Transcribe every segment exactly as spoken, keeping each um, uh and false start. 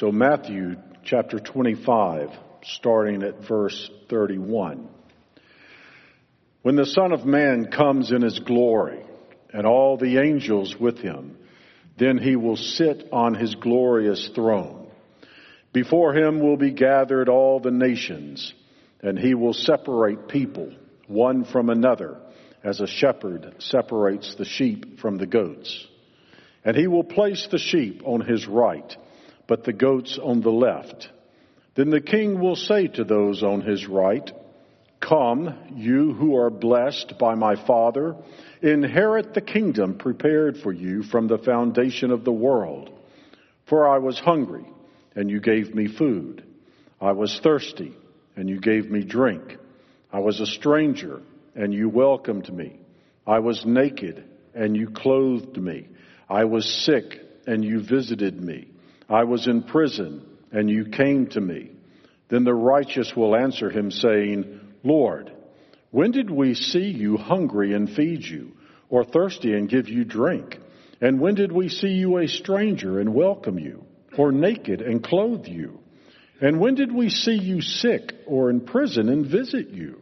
So Matthew chapter twenty-five, starting at verse thirty-one. When the Son of Man comes in his glory, and all the angels with him, then he will sit on his glorious throne. Before him will be gathered all the nations, and he will separate people, one from another, as a shepherd separates the sheep from the goats. And he will place the sheep on his right, but the goats on the left. Then the king will say to those on his right, "Come, you who are blessed by my Father, inherit the kingdom prepared for you from the foundation of the world. For I was hungry, and you gave me food. I was thirsty, and you gave me drink. I was a stranger, and you welcomed me. I was naked, and you clothed me. I was sick, and you visited me. I was in prison, and you came to me." Then the righteous will answer him, saying, "Lord, when did we see you hungry and feed you, or thirsty and give you drink? And when did we see you a stranger and welcome you, or naked and clothe you? And when did we see you sick or in prison and visit you?"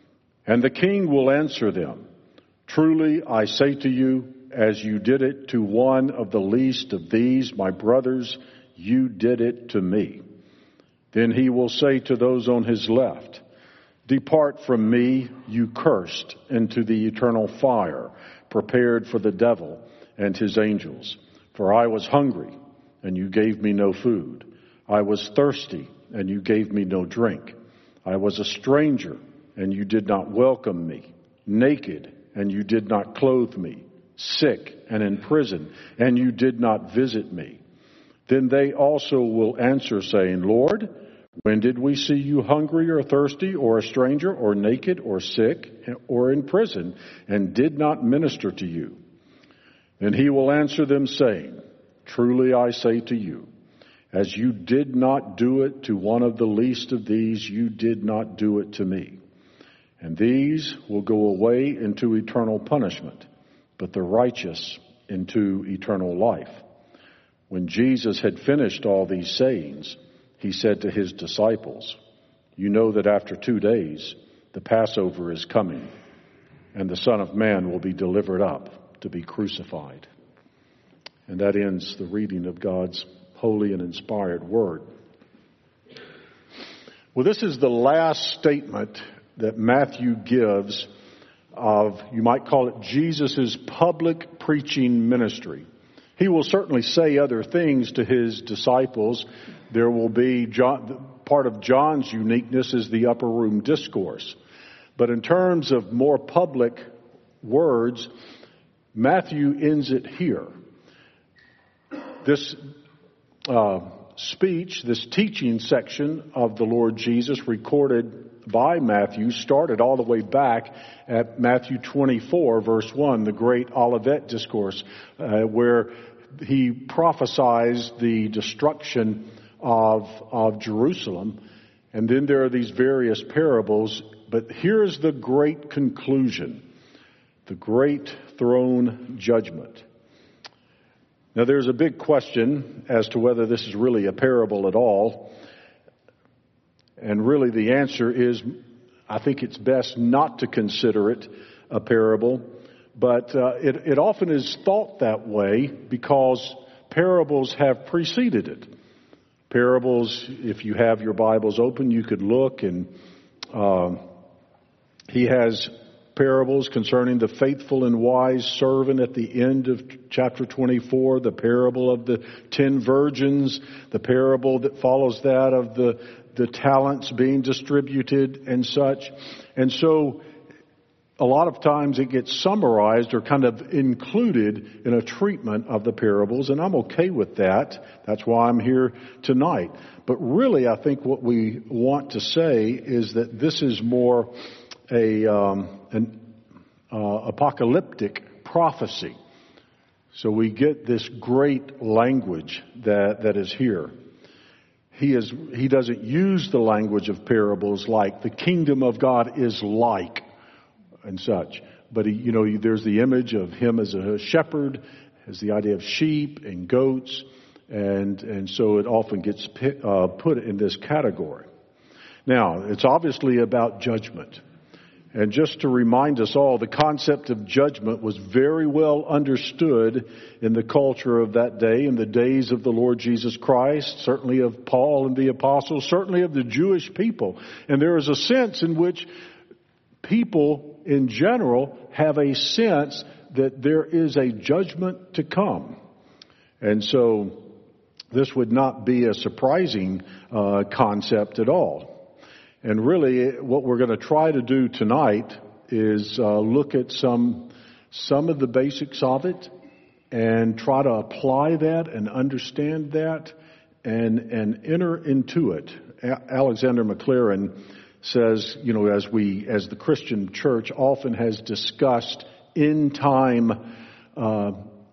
And the king will answer them, "Truly I say to you, as you did it to one of the least of these, my brothers, you did it to me." Then he will say to those on his left, "Depart from me, you cursed, into the eternal fire, prepared for the devil and his angels. For I was hungry, and you gave me no food. I was thirsty, and you gave me no drink. I was a stranger, and you did not welcome me. Naked, and you did not clothe me. Sick and in prison, and you did not visit me." Then they also will answer, saying, "Lord, when did we see you hungry or thirsty or a stranger or naked or sick or in prison and did not minister to you?" Then he will answer them, saying, "Truly I say to you, as you did not do it to one of the least of these, you did not do it to me." And these will go away into eternal punishment, but the righteous into eternal life. When Jesus had finished all these sayings, he said to his disciples, "You know that after two days the Passover is coming, and the Son of Man will be delivered up to be crucified." And that ends the reading of God's holy and inspired word. Well, this is the last statement that Matthew gives of, you might call it, Jesus' public preaching ministry. He will certainly say other things to his disciples. There will be, John, part of John's uniqueness is the upper room discourse. But in terms of more public words, Matthew ends it here. This uh, speech, this teaching section of the Lord Jesus recorded by Matthew started all the way back at Matthew twenty-four, verse one, the great Olivet discourse, uh, where he prophesies the destruction of, of Jerusalem. And then there are these various parables. But here's the great conclusion, the great throne judgment. Now, there's a big question as to whether this is really a parable at all. And really the answer is, I think it's best not to consider it a parable. But uh, it, it often is thought that way because parables have preceded it. Parables, if you have your Bibles open, you could look, and uh, he has parables concerning the faithful and wise servant at the end of chapter twenty-four, the parable of the ten virgins, the parable that follows that of the, the talents being distributed and such. And so a lot of times it gets summarized or kind of included in a treatment of the parables, and I'm okay with that. That's why I'm here tonight. But really, I think what we want to say is that this is more a um, an uh, apocalyptic prophecy. So we get this great language that that is here. He is he doesn't use the language of parables like the kingdom of God is like and such. But, he, you know, there's the image of him as a shepherd, as the idea of sheep and goats. And, and so it often gets uh, put in this category. Now, it's obviously about judgment. And just to remind us all, the concept of judgment was very well understood in the culture of that day, in the days of the Lord Jesus Christ, certainly of Paul and the apostles, certainly of the Jewish people. And there is a sense in which people in general have a sense that there is a judgment to come. And so this would not be a surprising uh, concept at all. And really, what we're going to try to do tonight is uh, look at some some of the basics of it and try to apply that and understand that and and enter into it. A- Alexander Maclaren says, you know, as we as the Christian church often has discussed end time uh,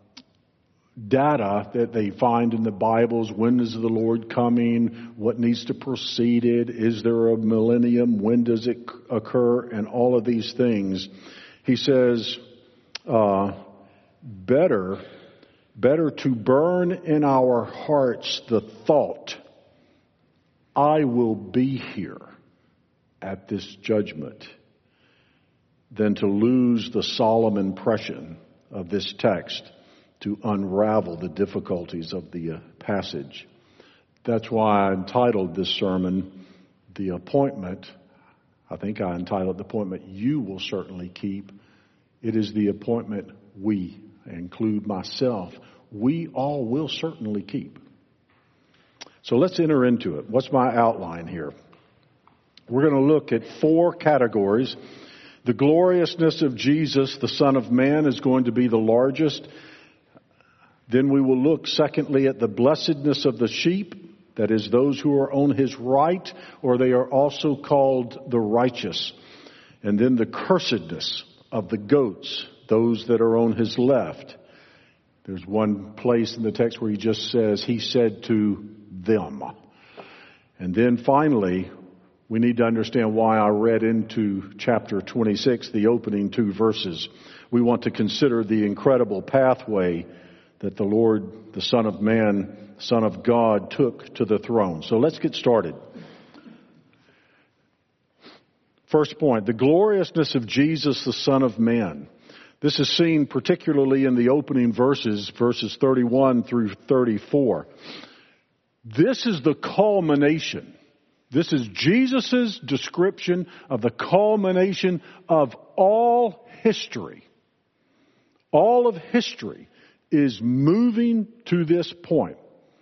data that they find in the Bibles. When is the Lord coming? What needs to precede it? Is there a millennium? When does it occur? And all of these things. He says, uh, better, better to burn in our hearts the thought, I will be here at this judgment, than to lose the solemn impression of this text, to unravel the difficulties of the uh, passage. That's why I entitled this sermon, The Appointment. I think I entitled the appointment you will certainly keep. It is the appointment we, I include myself, we all will certainly keep. So let's enter into it. What's my outline here? We're going to look at four categories. The gloriousness of Jesus, the Son of Man, is going to be the largest. Then we will look, secondly, at the blessedness of the sheep, that is, those who are on his right, or they are also called the righteous. And then the cursedness of the goats, those that are on his left. There's one place in the text where he just says, he said to them. And then finally, we need to understand why I read into chapter twenty-six, the opening two verses. We want to consider the incredible pathway that the Lord, the Son of Man, Son of God, took to the throne. So let's get started. First point, the gloriousness of Jesus, the Son of Man. This is seen particularly in the opening verses, verses thirty-one through thirty-four. This is the culmination. This is Jesus' description of the culmination of all history. All of history is moving to this point.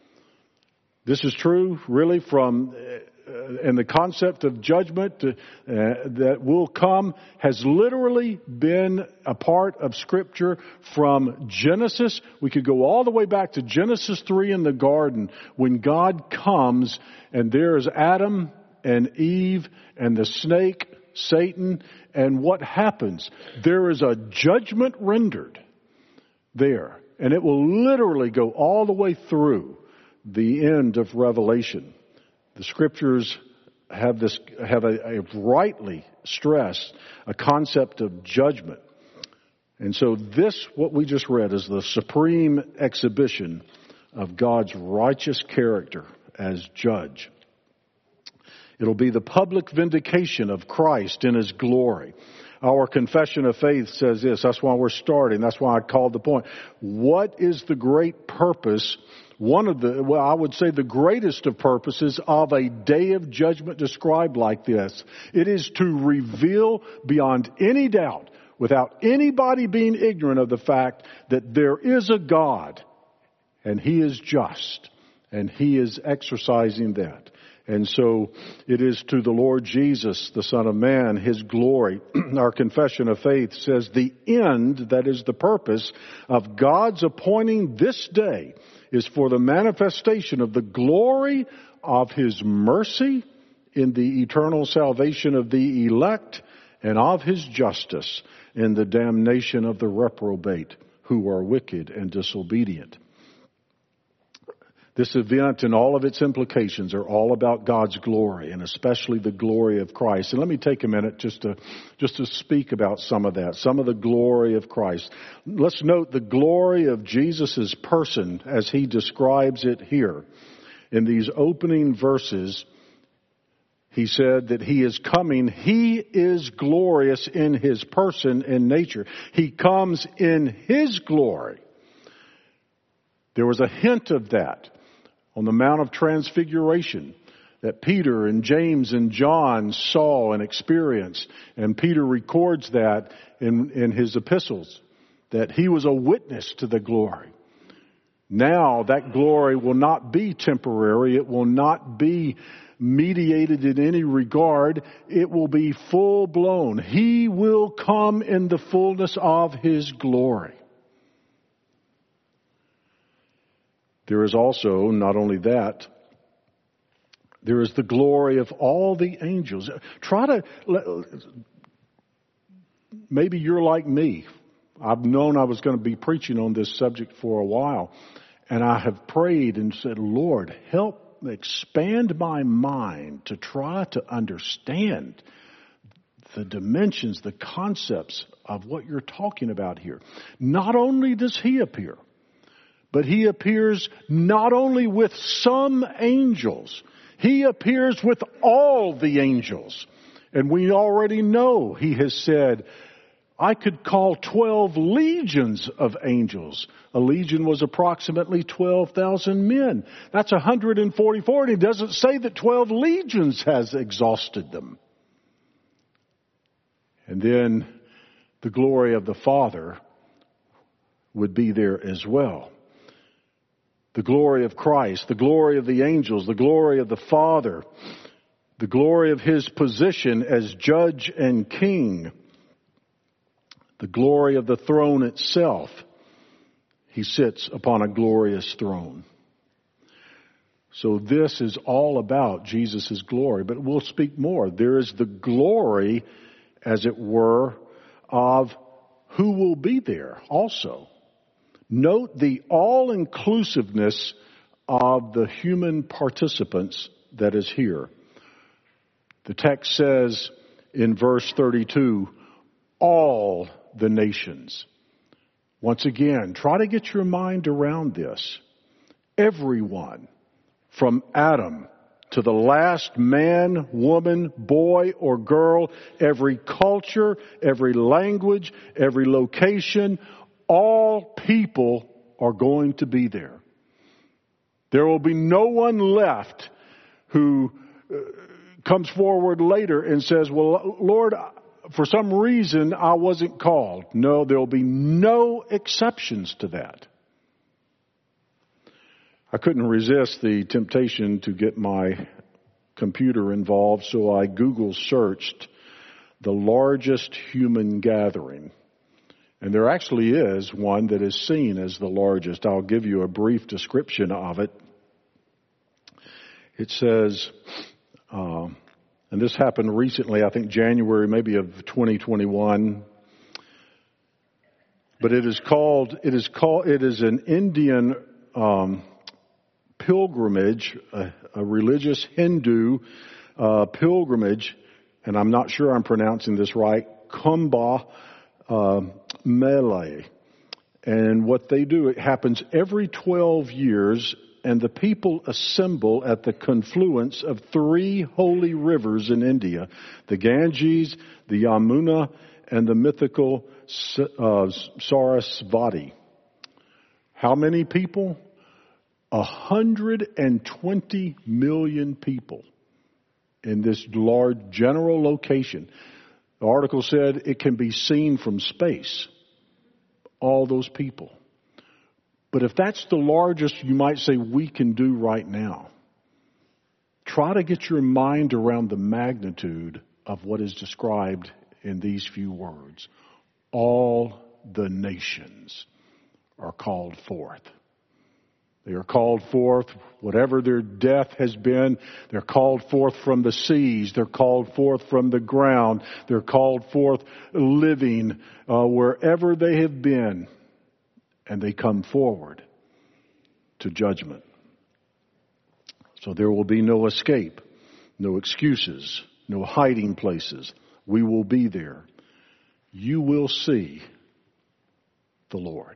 This is true, really, from uh, and the concept of judgment to, uh, that will come has literally been a part of Scripture from Genesis. We could go all the way back to Genesis three in the garden when God comes and there's Adam and Eve and the snake, Satan, and what happens? There is a judgment rendered there. And it will literally go all the way through the end of Revelation. The Scriptures have this, have a, a rightly stressed a concept of judgment. And so this, what we just read, is the supreme exhibition of God's righteous character as judge. It'll be the public vindication of Christ in His glory. Our confession of faith says this. That's why we're starting. That's why I called the point. What is the great purpose? One of the, well, I would say the greatest of purposes of a day of judgment described like this. It is to reveal beyond any doubt, without anybody being ignorant of the fact that there is a God and He is just and He is exercising that. And so it is to the Lord Jesus, the Son of Man, His glory. Our confession of faith says the end, that is the purpose, of God's appointing this day is for the manifestation of the glory of His mercy in the eternal salvation of the elect and of His justice in the damnation of the reprobate who are wicked and disobedient. This event and all of its implications are all about God's glory, and especially the glory of Christ. And let me take a minute just to, just to speak about some of that, some of the glory of Christ. Let's note the glory of Jesus' person as he describes it here. In these opening verses, he said that he is coming. He is glorious in his person and nature. He comes in his glory. There was a hint of that on the Mount of Transfiguration that Peter and James and John saw and experienced. And Peter records that in, in his epistles, that he was a witness to the glory. Now that glory will not be temporary. It will not be mediated in any regard. It will be full blown. He will come in the fullness of his glory. There is also, not only that, there is the glory of all the angels. Try to, maybe you're like me. I've known I was going to be preaching on this subject for a while. And I have prayed and said, Lord, help expand my mind to try to understand the dimensions, the concepts of what you're talking about here. Not only does he appear, but he appears not only with some angels, he appears with all the angels. And we already know he has said, I could call twelve legions of angels. A legion was approximately twelve thousand men. That's one hundred forty-four, and he doesn't say that twelve legions has exhausted them. And then the glory of the Father would be there as well. The glory of Christ, the glory of the angels, the glory of the Father, the glory of his position as judge and king, the glory of the throne itself. He sits upon a glorious throne. So this is all about Jesus' glory. But we'll speak more. There is the glory, as it were, of who will be there also. Note the all-inclusiveness of the human participants that is here. The text says in verse thirty-two, all the nations. Once again, try to get your mind around this. Everyone, from Adam to the last man, woman, boy, or girl, every culture, every language, every location, all people are going to be there. There will be no one left who uh, comes forward later and says, well, Lord, for some reason I wasn't called. No, there will be no exceptions to that. I couldn't resist the temptation to get my computer involved, so I Google searched the largest human gathering. And there actually is one that is seen as the largest. I'll give you a brief description of it. It says, uh, and this happened recently, I think January maybe of twenty twenty-one. But it is called, it is called, it is an Indian um, pilgrimage, a, a religious Hindu uh, pilgrimage, and I'm not sure I'm pronouncing this right, Kumbh uh, Mela. And what they do, it happens every twelve years, and the people assemble at the confluence of three holy rivers in India, the Ganges, the Yamuna, and the mythical uh, Sarasvati. How many people? A hundred and twenty million people in this large general location. The article said it can be seen from space. All those people. But if that's the largest, you might say, we can do right now. Try to get your mind around the magnitude of what is described in these few words. All the nations are called forth. They are called forth, whatever their death has been, they're called forth from the seas, they're called forth from the ground, they're called forth living uh, wherever they have been, and they come forward to judgment. So there will be no escape, no excuses, no hiding places. We will be there. You will see the Lord.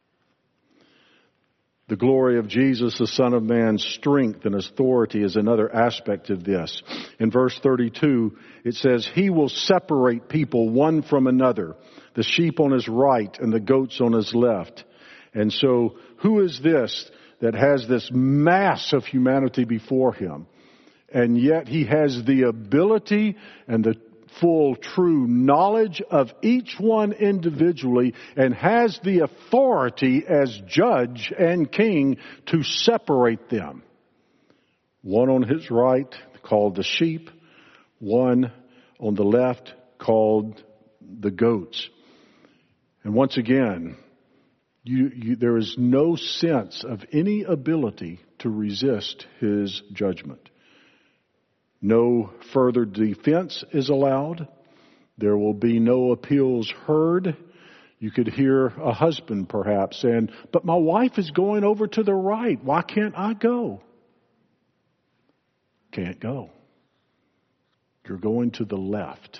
The glory of Jesus, the Son of Man's strength and authority is another aspect of this. In verse thirty-two, it says, He will separate people one from another, the sheep on his right and the goats on his left. And so, who is this that has this mass of humanity before him? And yet he has the ability and the full, true knowledge of each one individually and has the authority as judge and king to separate them. One on his right called the sheep, one on the left called the goats. And once again, you, you, there is no sense of any ability to resist his judgment. No further defense is allowed. There will be no appeals heard. You could hear a husband perhaps saying, but my wife is going over to the right. Why can't I go? Can't go. You're going to the left.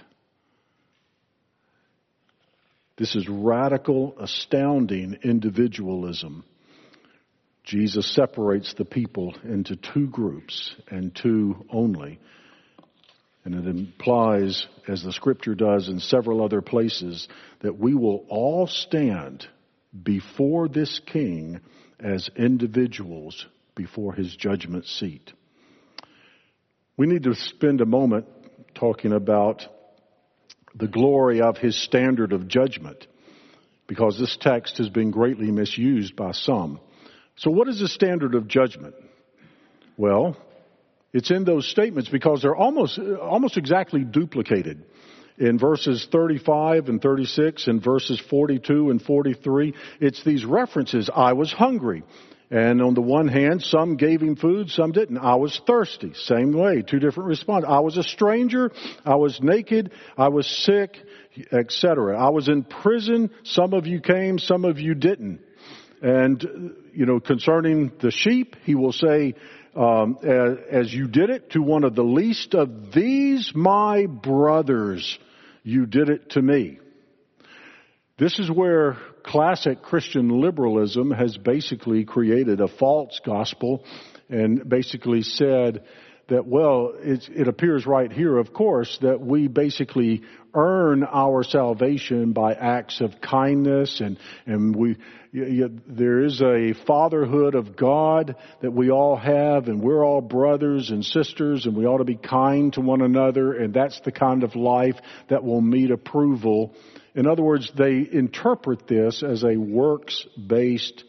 This is radical, astounding individualism. Jesus separates the people into two groups and two only. And it implies, as the Scripture does in several other places, that we will all stand before this King as individuals before His judgment seat. We need to spend a moment talking about the glory of His standard of judgment, because this text has been greatly misused by some. So what is the standard of judgment? Well, it's in those statements because they're almost almost exactly duplicated. In verses thirty-five and thirty-six and verses forty-two and forty-three, it's these references. I was hungry. And on the one hand, some gave him food, some didn't. I was thirsty. Same way, two different responses. I was a stranger. I was naked. I was sick, et cetera. I was in prison. Some of you came, some of you didn't. And, you know, concerning the sheep, he will say, um, as, as you did it to one of the least of these, my brothers, you did it to me. This is where classic Christian liberalism has basically created a false gospel and basically said that, well, it, it appears right here, of course, that we basically earn our salvation by acts of kindness, and and we you, you, there is a fatherhood of God that we all have, and we're all brothers and sisters, and we ought to be kind to one another, and that's the kind of life that will meet approval. In other words, they interpret this as a works-based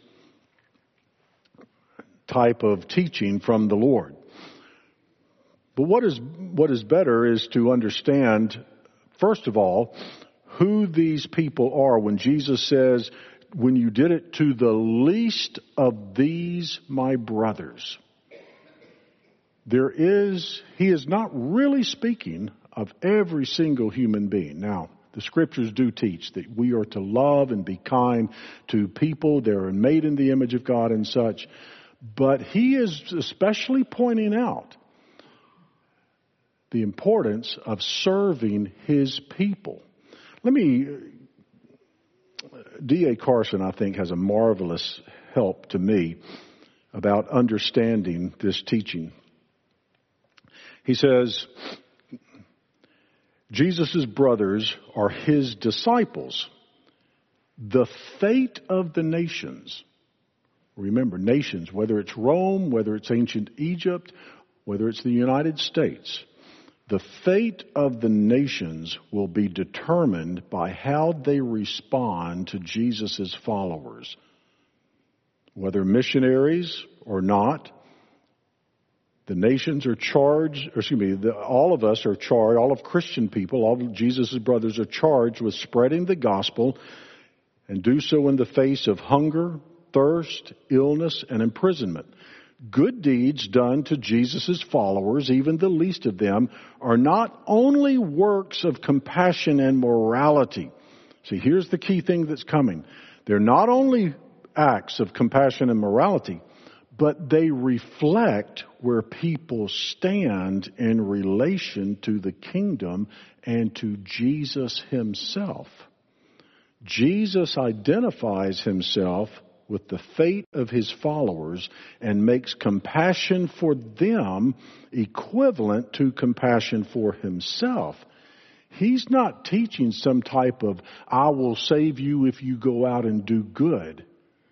type of teaching from the Lord. But what is what is better is to understand, first of all, who these people are. When Jesus says, when you did it to the least of these, my brothers, there is, he is not really speaking of every single human being. Now, the Scriptures do teach that we are to love and be kind to people. They're made in the image of God and such. But he is especially pointing out the importance of serving his people. Let me, D A Carson, I think, has a marvelous help to me about understanding this teaching. He says, Jesus' brothers are his disciples. The fate of the nations. Remember, nations, whether it's Rome, whether it's ancient Egypt, whether it's the United States, the fate of the nations will be determined by how they respond to Jesus' followers. Whether missionaries or not, the nations are charged, or excuse me, the, all of us are charged, all of Christian people, all of Jesus' brothers are charged with spreading the gospel and do so in the face of hunger, thirst, illness, and imprisonment. Good deeds done to Jesus' followers, even the least of them, are not only works of compassion and morality. See, here's the key thing that's coming. They're not only acts of compassion and morality, but they reflect where people stand in relation to the kingdom and to Jesus himself. Jesus identifies himself with the fate of his followers and makes compassion for them equivalent to compassion for himself. He's not teaching some type of, I will save you if you go out and do good.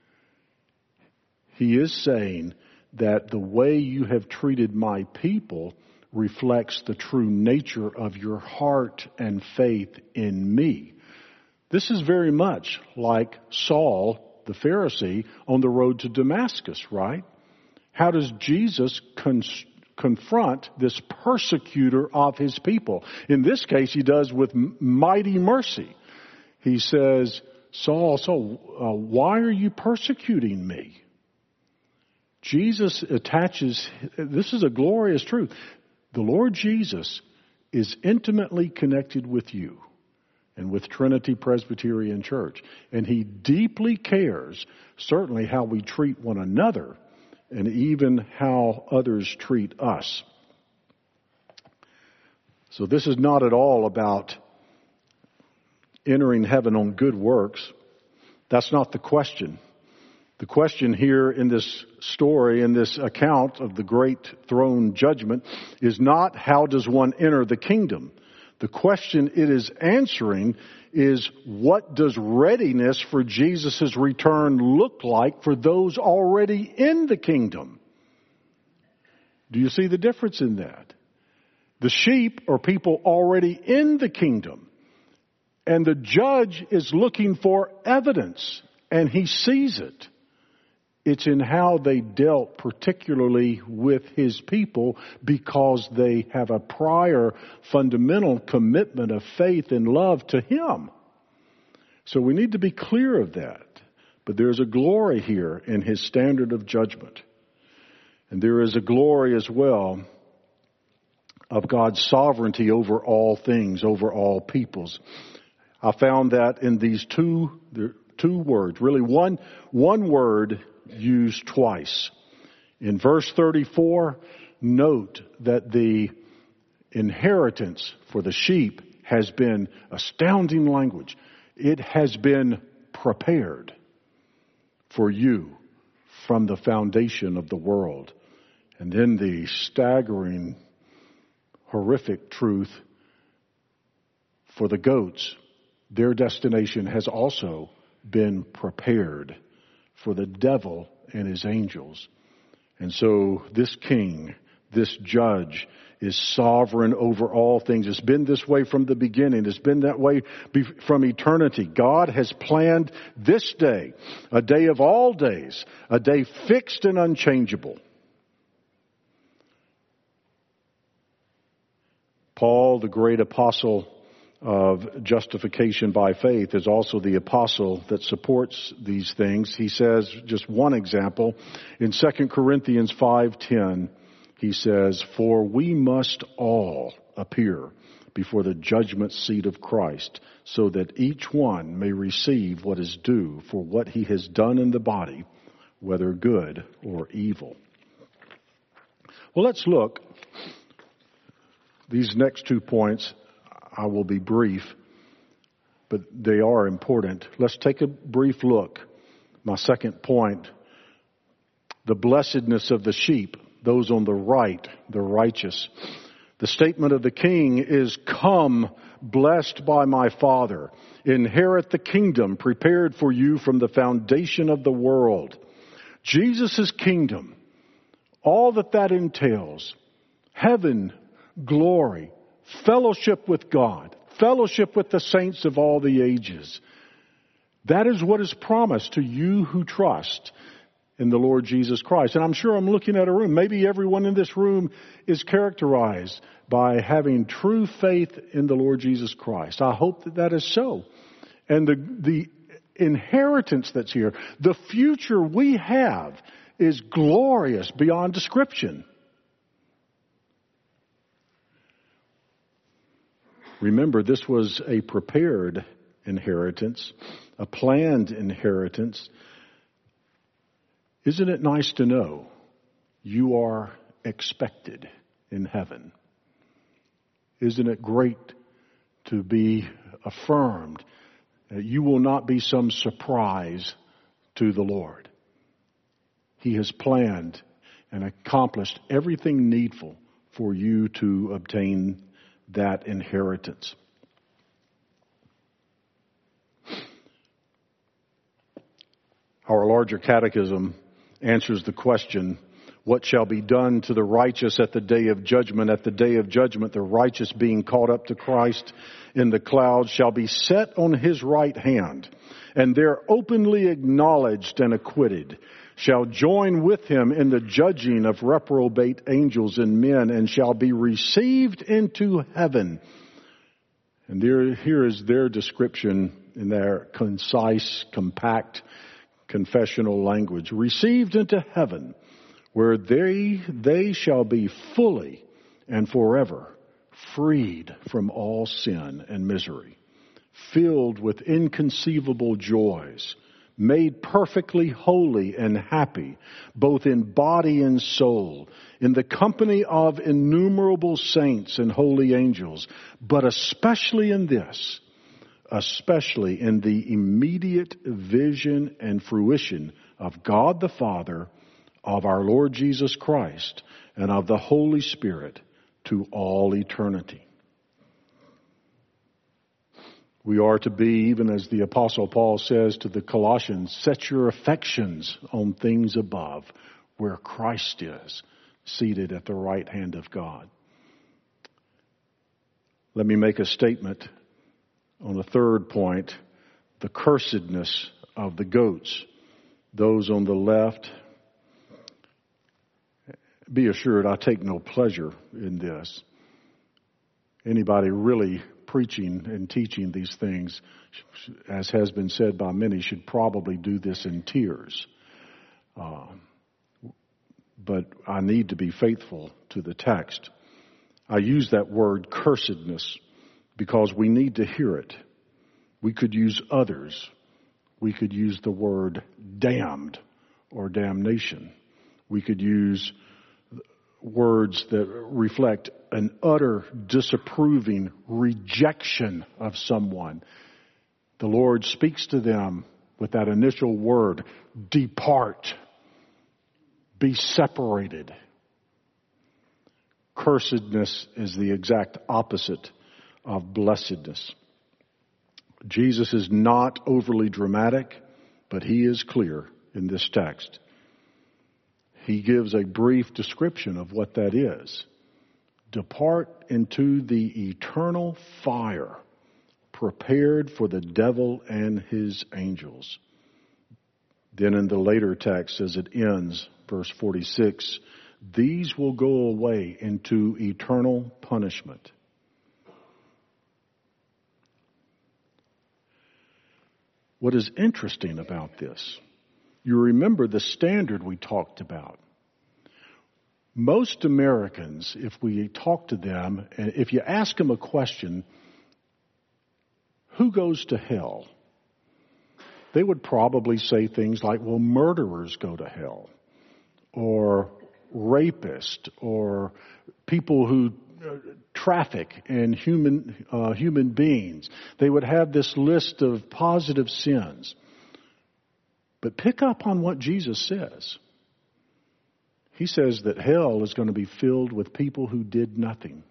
He is saying that the way you have treated my people reflects the true nature of your heart and faith in me. This is very much like Saul, the Pharisee, on the road to Damascus, right? How does Jesus con- confront this persecutor of his people? In this case, he does with mighty mercy. He says, Saul, Saul, uh, why are you persecuting me? Jesus attaches, this is a glorious truth. The Lord Jesus is intimately connected with you and with Trinity Presbyterian Church. And he deeply cares, certainly, how we treat one another and even how others treat us. So this is not at all about entering heaven on good works. That's not the question. The question here in this story, in this account of the great throne judgment, is not how does one enter the kingdom. The question it is answering is, what does readiness for Jesus' return look like for those already in the kingdom? Do you see the difference in that? The sheep are people already in the kingdom, and the judge is looking for evidence, and he sees it. It's in how they dealt particularly with his people, because they have a prior fundamental commitment of faith and love to him. So we need to be clear of that. But there's a glory here in his standard of judgment. And there is a glory as well of God's sovereignty over all things, over all peoples. I found that in these two, two words, really one, one word used twice. In verse thirty-four, note that the inheritance for the sheep has been astounding language. It has been prepared for you from the foundation of the world. And then the staggering, horrific truth for the goats, their destination has also been prepared for the devil and his angels. And so this king, this judge, is sovereign over all things. It's been this way from the beginning. It's been that way from eternity. God has planned this day, a day of all days, a day fixed and unchangeable. Paul, the great apostle of justification by faith, is also the apostle that supports these things. He says, just one example, in Second Corinthians five ten, he says, "For we must all appear before the judgment seat of Christ, so that each one may receive what is due for what he has done in the body, whether good or evil." Well, let's look. These next two points, I will be brief, but they are important. Let's take a brief look. My second point, the blessedness of the sheep, those on the right, the righteous. The statement of the king is, "Come, blessed by my Father, inherit the kingdom prepared for you from the foundation of the world." Jesus' kingdom, all that that entails, heaven, glory, fellowship with God, fellowship with the saints of all the ages. That is what is promised to you who trust in the Lord Jesus Christ. And I'm sure I'm looking at a room. Maybe everyone in this room is characterized by having true faith in the Lord Jesus Christ. I hope that that is so. And the, the inheritance that's here, the future we have, is glorious beyond description. Remember, this was a prepared inheritance, a planned inheritance. Isn't it nice to know You are expected in heaven. Isn't it great to be affirmed that you will not be some surprise to the Lord? He has planned and accomplished everything needful for you to obtain that inheritance. Our larger catechism answers the question, what shall be done to the righteous at the day of judgment? At the day of judgment, the righteous being caught up to Christ in the clouds shall be set on his right hand, and there openly acknowledged and acquitted, shall join with him in the judging of reprobate angels and men, and shall be received into heaven. And there, here is their description in their concise, compact, confessional language. Received into heaven, where they, they shall be fully and forever freed from all sin and misery, filled with inconceivable joys, made perfectly holy and happy, both in body and soul, in the company of innumerable saints and holy angels, but especially in this, especially in the immediate vision and fruition of God the Father, of our Lord Jesus Christ, and of the Holy Spirit to all eternity. We are to be, even as the Apostle Paul says to the Colossians, set your affections on things above, where Christ is, seated at the right hand of God. Let me make a statement on the third point, the cursedness of the goats. Those on the left, be assured I take no pleasure in this. Anybody really preaching and teaching these things, as has been said by many, should probably do this in tears. Uh, but I need to be faithful to the text. I use that word cursedness because we need to hear it. We could use others. We could use the word damned or damnation. We could use words that reflect an utter disapproving rejection of someone. The Lord speaks to them with that initial word, depart, be separated. Cursedness is the exact opposite of blessedness. Jesus is not overly dramatic, but he is clear in this text. He gives a brief description of what that is. Depart into the eternal fire prepared for the devil and his angels. Then in the later text, as it ends, verse forty-six, these will go away into eternal punishment. What is interesting about this, you remember the standard we talked about. Most Americans, if we talk to them, and if you ask them a question, who goes to hell? They would probably say things like, well, murderers go to hell, or rapists, or people who uh, traffic in human uh, human beings. They would have this list of positive sins. But pick up on what Jesus says. He says that hell is going to be filled with people who did nothing.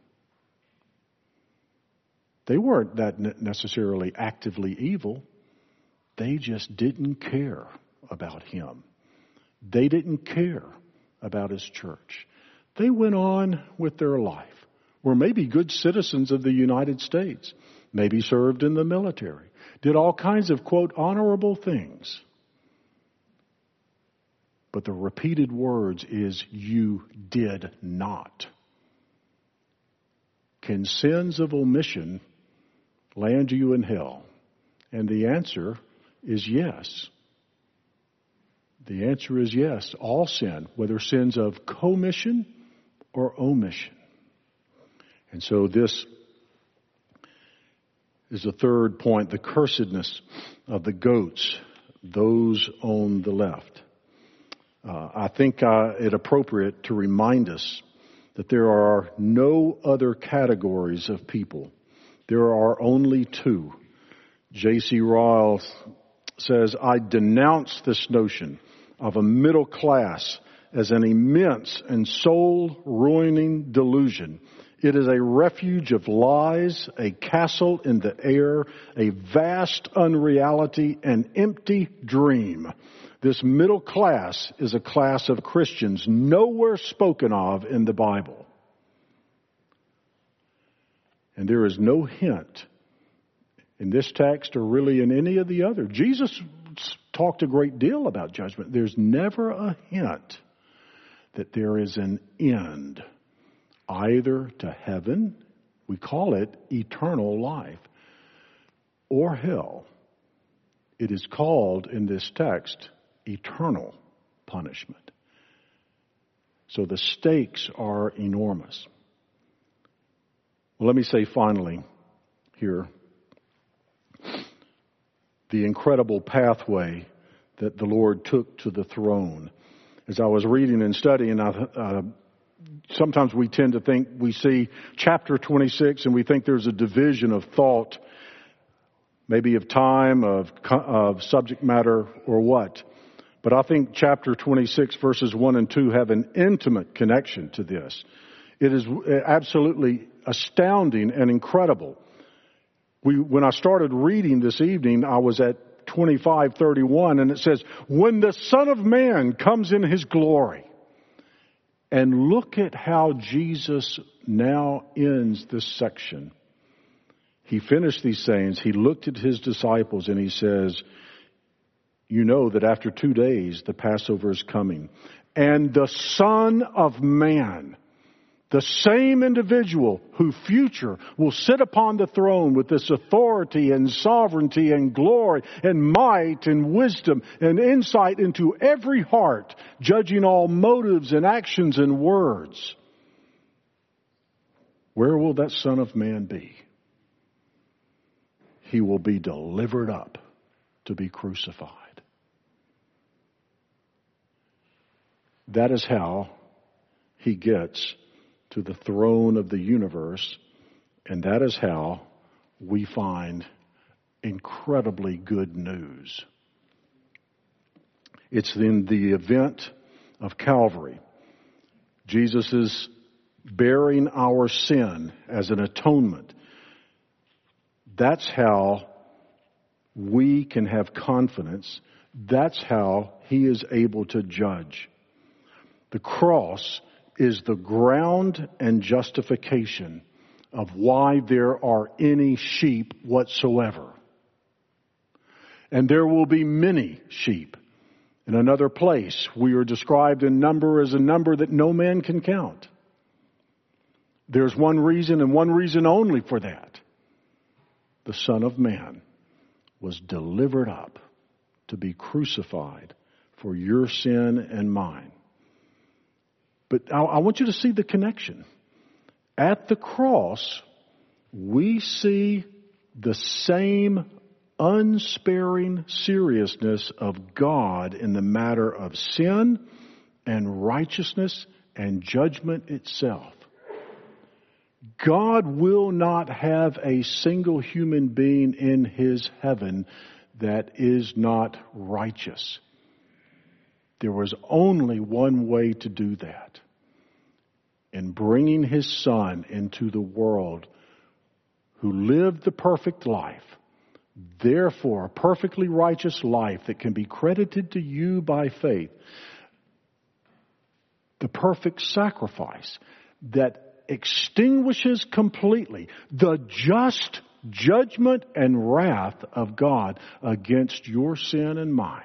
They weren't that necessarily actively evil. They just didn't care about him. They didn't care about his church. They went on with their life. Were maybe good citizens of the United States. Maybe served in the military. Did all kinds of, quote, honorable things. But the repeated words is, you did not. Can sins of omission land you in hell? And the answer is yes. The answer is yes. All sin, whether sins of commission or omission. And so this is the third point, the cursedness of the goats, those on the left. uh, I think uh, it appropriate to remind us that there are no other categories of people. There are only two. J C Ryle says, I denounce this notion of a middle class as an immense and soul-ruining delusion. It is a refuge of lies, a castle in the air, a vast unreality, an empty dream. This middle class is a class of Christians nowhere spoken of in the Bible. And there is no hint in this text or really in any of the other. Jesus talked a great deal about judgment. There's never a hint that there is an end, either to heaven, we call it eternal life, or hell. It is called in this text eternal punishment. So the stakes are enormous. Well, let me say finally here, the incredible pathway that the Lord took to the throne. As I was reading and studying, I, uh, sometimes we tend to think we see chapter twenty-six and we think there's a division of thought, maybe of time, of, of subject matter, or what. But I think chapter twenty-six verses one and two have an intimate connection to this. It is absolutely astounding and incredible. We, when I started reading this evening, I was at twenty-five thirty-one, and it says, when the Son of Man comes in His glory. And look at how Jesus now ends this section. He finished these sayings. He looked at His disciples and He says, you know that after two days the Passover is coming. And the Son of Man, the same individual who future will sit upon the throne with this authority and sovereignty and glory and might and wisdom and insight into every heart, judging all motives and actions and words. Where will that Son of Man be? He will be delivered up to be crucified. That is how He gets to the throne of the universe, and that is how we find incredibly good news. It's in the event of Calvary. Jesus is bearing our sin as an atonement. That's how we can have confidence. That's how He is able to judge. The cross is the ground and justification of why there are any sheep whatsoever. And there will be many sheep. In another place, we are described in number as a number that no man can count. There's one reason and one reason only for that. The Son of Man was delivered up to be crucified for your sin and mine. But I, I want you to see the connection. At the cross, we see the same unsparing seriousness of God in the matter of sin and righteousness and judgment itself. God will not have a single human being in His heaven that is not righteous. There was only one way to do that. In bringing His Son into the world, who lived the perfect life, therefore a perfectly righteous life that can be credited to you by faith, the perfect sacrifice that extinguishes completely the just judgment and wrath of God against your sin and mine.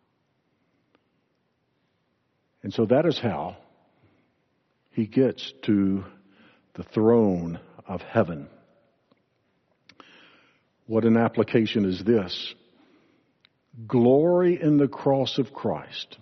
And so that is how He gets to the throne of heaven. What an application is this? Glory in the cross of Christ.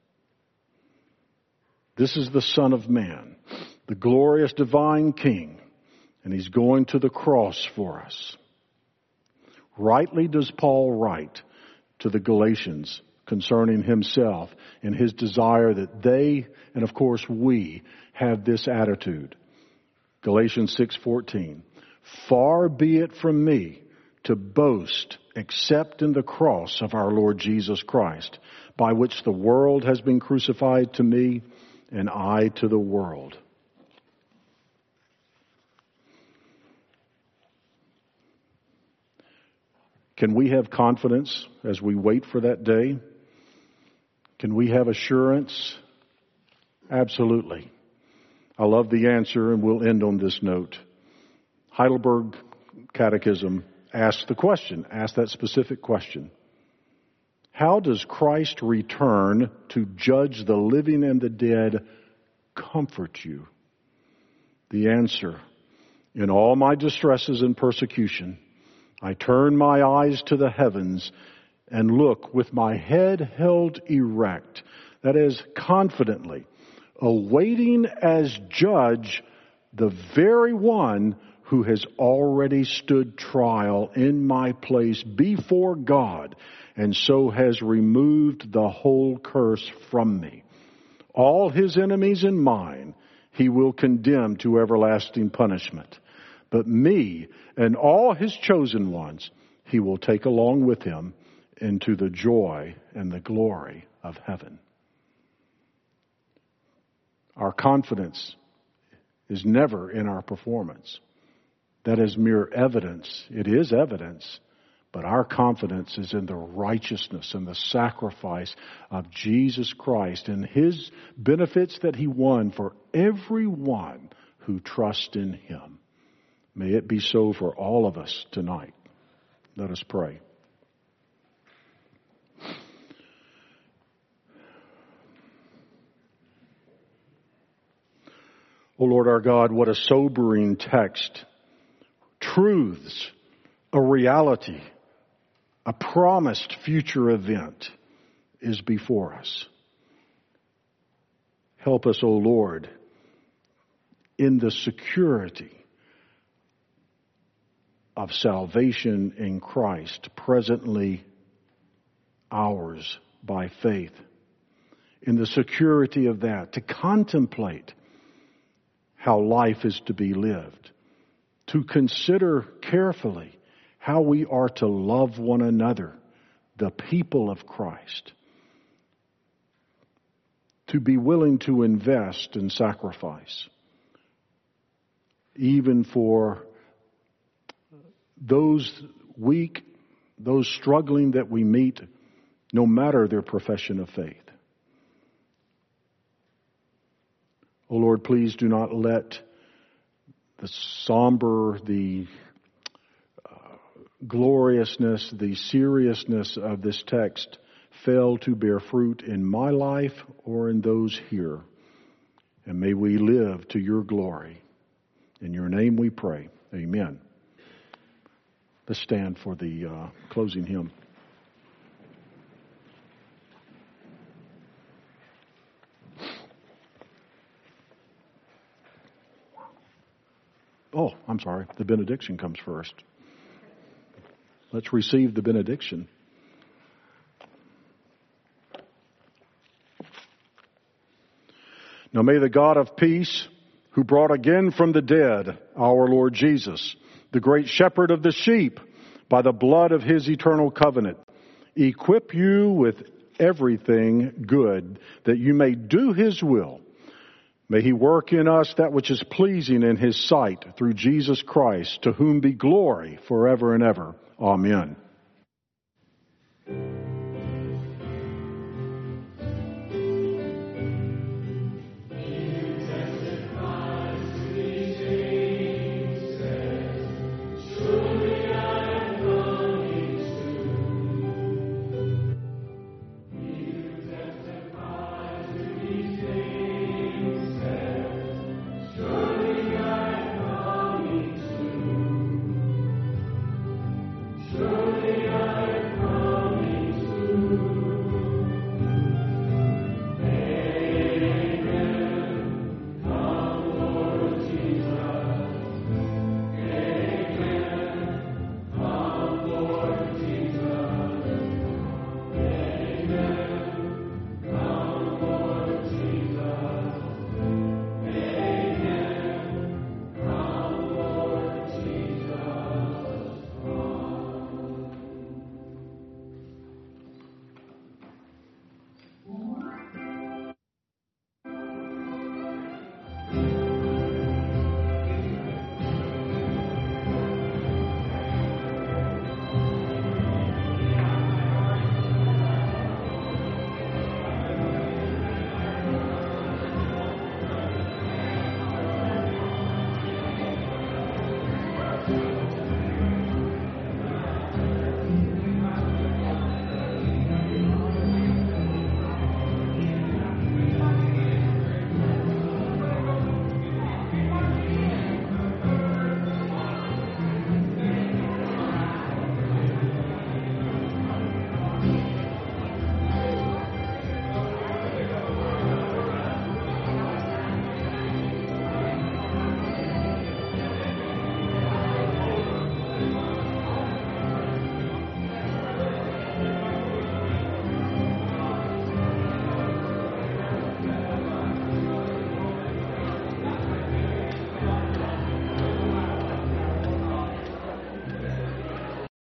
This is the Son of Man, the glorious divine King, and He's going to the cross for us. Rightly does Paul write to the Galatians concerning himself and his desire that they, and of course we, have this attitude. Galatians six fourteen. Far be it from me to boast except in the cross of our Lord Jesus Christ, by which the world has been crucified to me and I to the world. Can we have confidence as we wait for that day? Can we have assurance? Absolutely. I love the answer, and we'll end on this note. Heidelberg Catechism asks the question, asks that specific question. How does Christ return to judge the living and the dead comfort you? The answer, in all my distresses and persecution, I turn my eyes to the heavens and look with my head held erect, that is, confidently, awaiting as judge the very one who has already stood trial in my place before God, and so has removed the whole curse from me. All his enemies and mine he will condemn to everlasting punishment. But me and all his chosen ones he will take along with him into the joy and the glory of heaven. Our confidence is never in our performance. That is mere evidence. It is evidence. But our confidence is in the righteousness and the sacrifice of Jesus Christ and his benefits that he won for everyone who trusts in him. May it be so for all of us tonight. Let us pray. O Lord our God, what a sobering text. Truths, a reality, a promised future event is before us. Help us, O Lord, in the security of salvation in Christ, presently ours by faith. In the security of that, to contemplate how life is to be lived, to consider carefully how we are to love one another, the people of Christ, to be willing to invest and sacrifice, even for those weak, those struggling that we meet, no matter their profession of faith. Oh Lord, please do not let the somber, the uh, gloriousness, the seriousness of this text fail to bear fruit in my life or in those here. And may we live to your glory. In your name we pray. Amen. Let's stand for the uh, closing hymn. Oh, I'm sorry. The benediction comes first. Let's receive the benediction. Now may the God of peace, who brought again from the dead our Lord Jesus, the great shepherd of the sheep, by the blood of his eternal covenant, equip you with everything good, that you may do his will. May he work in us that which is pleasing in his sight, through Jesus Christ, to whom be glory forever and ever. Amen.